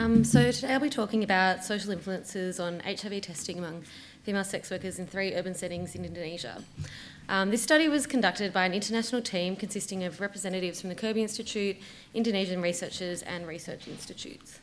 So today I'll be talking about social influences on HIV testing among female sex workers in 3 urban settings in Indonesia. This study was conducted by an international team consisting of representatives from the Kirby Institute, Indonesian researchers and research institutes.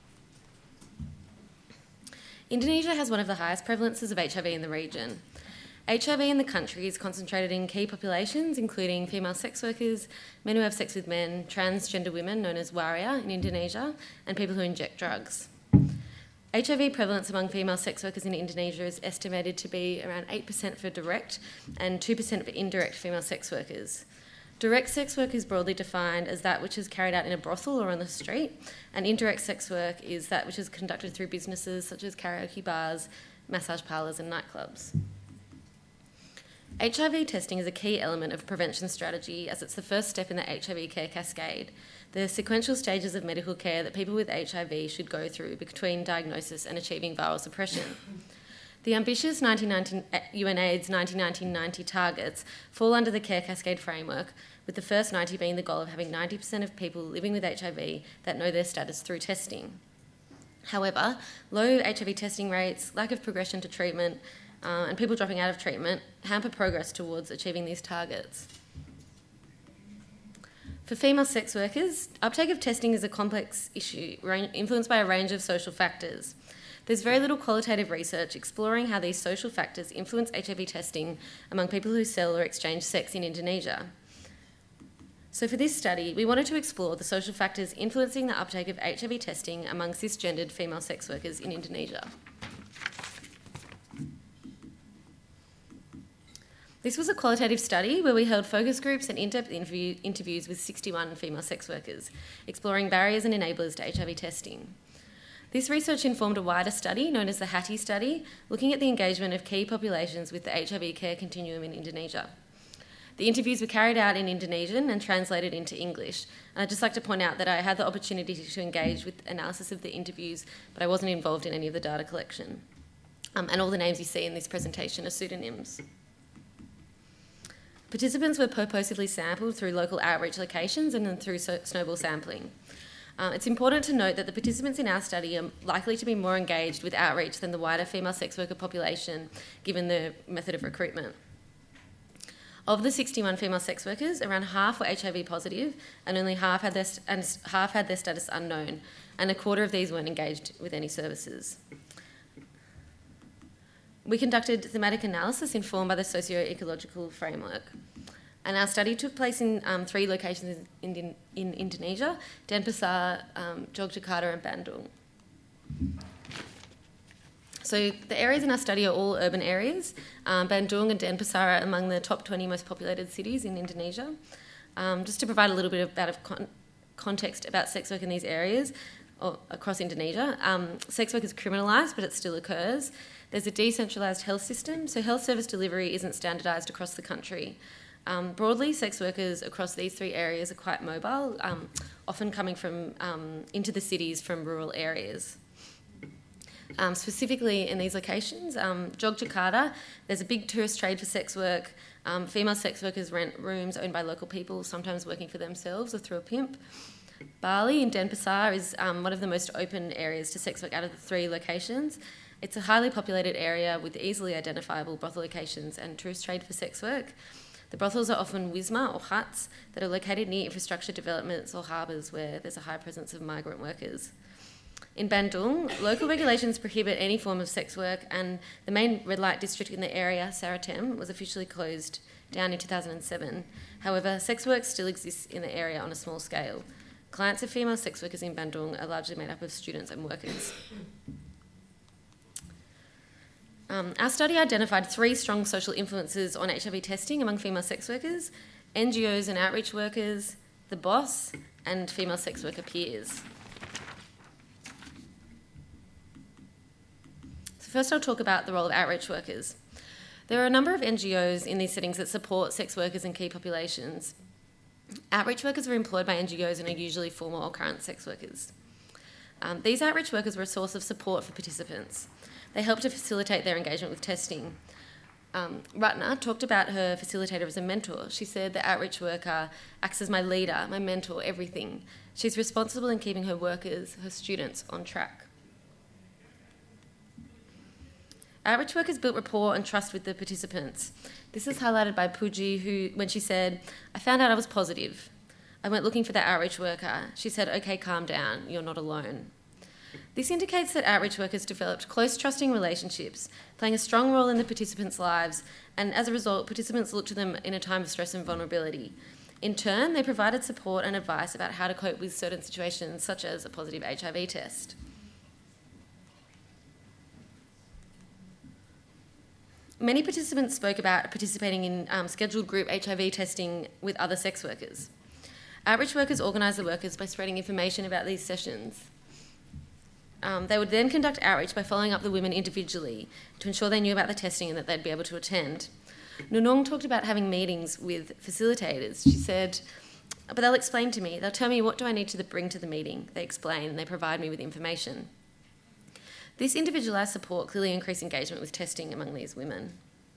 Indonesia has one of the highest prevalences of HIV in the region. HIV in the country is concentrated in key populations, including female sex workers, men who have sex with men, transgender women, known as waria in Indonesia, and people who inject drugs. HIV prevalence among female sex workers in Indonesia is estimated to be around 8% for direct and 2% for indirect female sex workers. Direct sex work is broadly defined as that which is carried out in a brothel or on the street, and indirect sex work is that which is conducted through businesses such as karaoke bars, massage parlours and nightclubs. HIV testing is a key element of prevention strategy as it's the first step in the HIV care cascade, the sequential stages of medical care that people with HIV should go through between diagnosis and achieving viral suppression. The ambitious UNAIDS 1990 targets fall under the care cascade framework, with the first 90 being the goal of having 90% of people living with HIV that know their status through testing. However, low HIV testing rates, lack of progression to treatment, and people dropping out of treatment hamper progress towards achieving these targets. For female sex workers, uptake of testing is a complex issue influenced by a range of social factors. There's very little qualitative research exploring how these social factors influence HIV testing among people who sell or exchange sex in Indonesia. So for this study, we wanted to explore the social factors influencing the uptake of HIV testing among cisgendered female sex workers in Indonesia. This was a qualitative study where we held focus groups and in-depth interviews with 61 female sex workers, exploring barriers and enablers to HIV testing. This research informed a wider study known as the HATI study, looking at the engagement of key populations with the HIV care continuum in Indonesia. The interviews were carried out in Indonesian and translated into English. And I'd just like to point out that I had the opportunity to engage with analysis of the interviews, but I wasn't involved in any of the data collection. And all the names you see in this presentation are pseudonyms. Participants were purposefully sampled through local outreach locations and then through snowball sampling. It's important to note that the participants in our study are likely to be more engaged with outreach than the wider female sex worker population, given the method of recruitment. Of the 61 female sex workers, around half were HIV positive and only half had their status unknown, and a quarter of these weren't engaged with any services. We conducted thematic analysis informed by the socio-ecological framework. And our study took place in 3 locations in Indonesia: Denpasar, Yogyakarta and Bandung. So the areas in our study are all urban areas. Bandung and Denpasar are among the top 20 most populated cities in Indonesia. Just to provide a little bit of context about sex work in these areas or across Indonesia, sex work is criminalised, but it still occurs. There's a decentralised health system, so health service delivery isn't standardised across the country. Broadly, sex workers across these 3 areas are quite mobile, often coming from into the cities from rural areas. Specifically in these locations, Yogyakarta, there's a big tourist trade for sex work. Female sex workers rent rooms owned by local people, sometimes working for themselves or through a pimp. Bali in Denpasar is one of the most open areas to sex work out of the 3 locations. It's a highly populated area with easily identifiable brothel locations and tourist trade for sex work. The brothels are often wisma or huts that are located near infrastructure developments or harbours where there's a high presence of migrant workers. In Bandung, local regulations prohibit any form of sex work, and the main red light district in the area, Saratem, was officially closed down in 2007. However, sex work still exists in the area on a small scale. Clients of female sex workers in Bandung are largely made up of students and workers. Our study identified 3 strong social influences on HIV testing among female sex workers: NGOs and outreach workers, the boss, and female sex worker peers. So first I'll talk about the role of outreach workers. There are a number of NGOs in these settings that support sex workers in key populations. Outreach workers are employed by NGOs and are usually former or current sex workers. These outreach workers were a source of support for participants. They help to facilitate their engagement with testing. Ratner talked about her facilitator as a mentor. She said the outreach worker acts as my leader, my mentor, everything. She's responsible in keeping her workers, her students, on track. Outreach workers built rapport and trust with the participants. This is highlighted by Pooji, when she said, "I found out I was positive. I went looking for the outreach worker. She said, 'Okay, calm down, you're not alone.'" This indicates that outreach workers developed close, trusting relationships, playing a strong role in the participants' lives, and as a result, participants looked to them in a time of stress and vulnerability. In turn, they provided support and advice about how to cope with certain situations, such as a positive HIV test. Many participants spoke about participating in scheduled group HIV testing with other sex workers. Outreach workers organised the workers by spreading information about these sessions. They would then conduct outreach by following up the women individually to ensure they knew about the testing and that they'd be able to attend. Nunong talked about having meetings with facilitators. She said, "But they'll explain to me. They'll tell me what do I need to bring to the meeting. They explain and they provide me with information." This individualised support clearly increased engagement with testing among these women.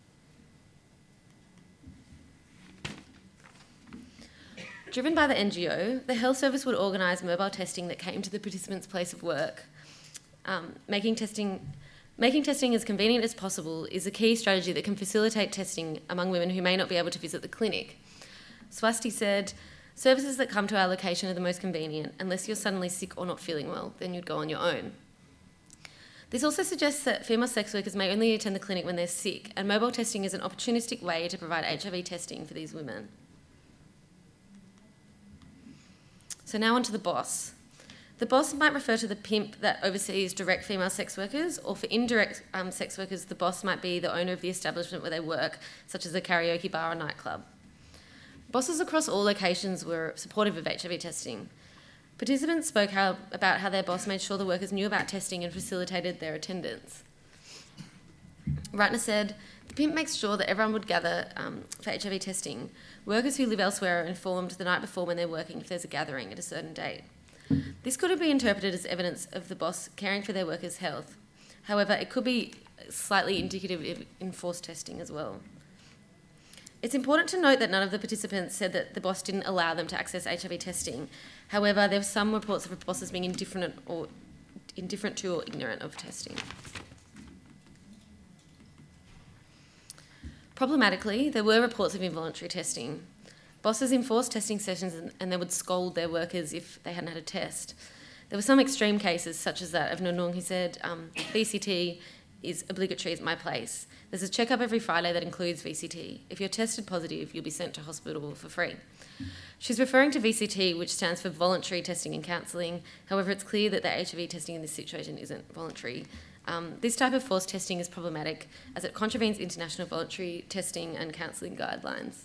Driven by the NGO, the health service would organise mobile testing that came to the participants' place of work. Making testing as convenient as possible is a key strategy that can facilitate testing among women who may not be able to visit the clinic. Swasti said, "Services that come to our location are the most convenient. Unless you're suddenly sick or not feeling well, then you'd go on your own." This also suggests that female sex workers may only attend the clinic when they're sick, and mobile testing is an opportunistic way to provide HIV testing for these women. So now on to the boss. The boss might refer to the pimp that oversees direct female sex workers, or for indirect sex workers, the boss might be the owner of the establishment where they work, such as a karaoke bar or nightclub. Bosses across all locations were supportive of HIV testing. Participants spoke about how their boss made sure the workers knew about testing and facilitated their attendance. Ratner said, "The pimp makes sure that everyone would gather for HIV testing. Workers who live elsewhere are informed the night before when they're working if there's a gathering at a certain date." This could be interpreted as evidence of the boss caring for their workers' health. However, it could be slightly indicative of enforced testing as well. It's important to note that none of the participants said that the boss didn't allow them to access HIV testing. However, there were some reports of bosses being indifferent to or ignorant of testing. Problematically, there were reports of involuntary testing. Bosses enforced testing sessions and they would scold their workers if they hadn't had a test. There were some extreme cases, such as that of Nunung, who said, "VCT is obligatory at my place. There's a checkup every Friday that includes VCT. If you're tested positive, you'll be sent to hospital for free." She's referring to VCT, which stands for Voluntary Testing and Counselling. However, it's clear that the HIV testing in this situation isn't voluntary. This type of forced testing is problematic as it contravenes international voluntary testing and counselling guidelines.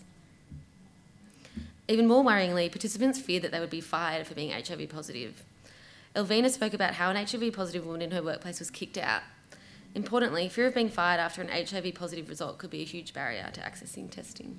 Even more worryingly, participants feared that they would be fired for being HIV positive. Elvina spoke about how an HIV positive woman in her workplace was kicked out. Importantly, fear of being fired after an HIV positive result could be a huge barrier to accessing testing.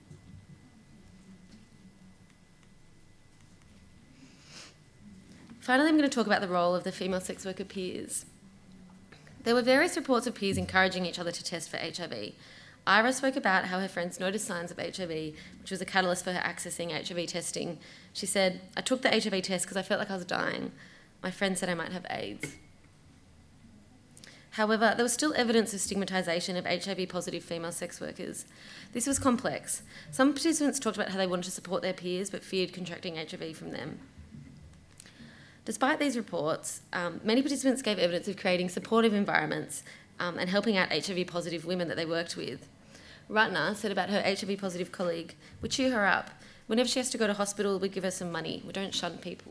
Finally, I'm going to talk about the role of the female sex worker peers. There were various reports of peers encouraging each other to test for HIV. Ira spoke about how her friends noticed signs of HIV, which was a catalyst for her accessing HIV testing. She said, "I took the HIV test because I felt like I was dying. My friend said I might have AIDS." However, there was still evidence of stigmatisation of HIV-positive female sex workers. This was complex. Some participants talked about how they wanted to support their peers but feared contracting HIV from them. Despite these reports, many participants gave evidence of creating supportive environments and helping out HIV-positive women that they worked with. Ratner said about her HIV-positive colleague, "We cheer her up. Whenever she has to go to hospital, we give her some money. We don't shun people."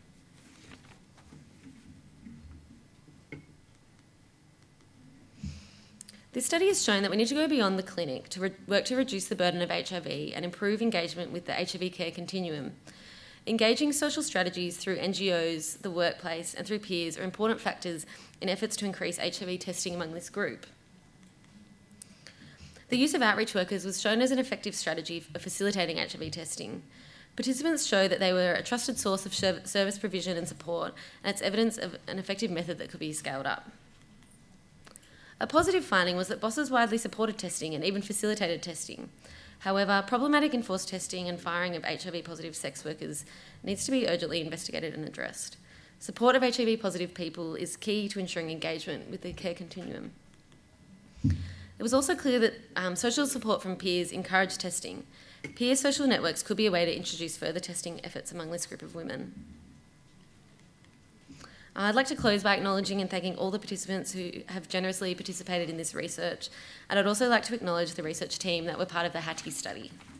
This study has shown that we need to go beyond the clinic to work to reduce the burden of HIV and improve engagement with the HIV care continuum. Engaging social strategies through NGOs, the workplace, and through peers are important factors in efforts to increase HIV testing among this group. The use of outreach workers was shown as an effective strategy for facilitating HIV testing. Participants showed that they were a trusted source of service provision and support, and it's evidence of an effective method that could be scaled up. A positive finding was that bosses widely supported testing and even facilitated testing. However, problematic enforced testing and firing of HIV-positive sex workers needs to be urgently investigated and addressed. Support of HIV-positive people is key to ensuring engagement with the care continuum. It was also clear that social support from peers encouraged testing. Peer social networks could be a way to introduce further testing efforts among this group of women. I'd like to close by acknowledging and thanking all the participants who have generously participated in this research, and I'd also like to acknowledge the research team that were part of the Hattie study.